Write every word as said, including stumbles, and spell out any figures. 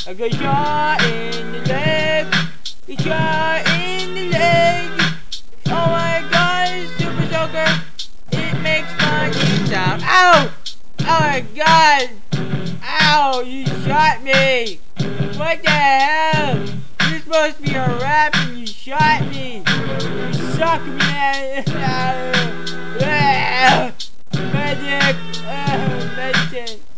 I got shot in the leg. Got shot in the leg. Oh my god, Super Soaker. It makes funny sound. Ow! Oh my god! Ow! You shot me! What the hell? You're supposed to be a rap and you shot me! You suck, man! Medic!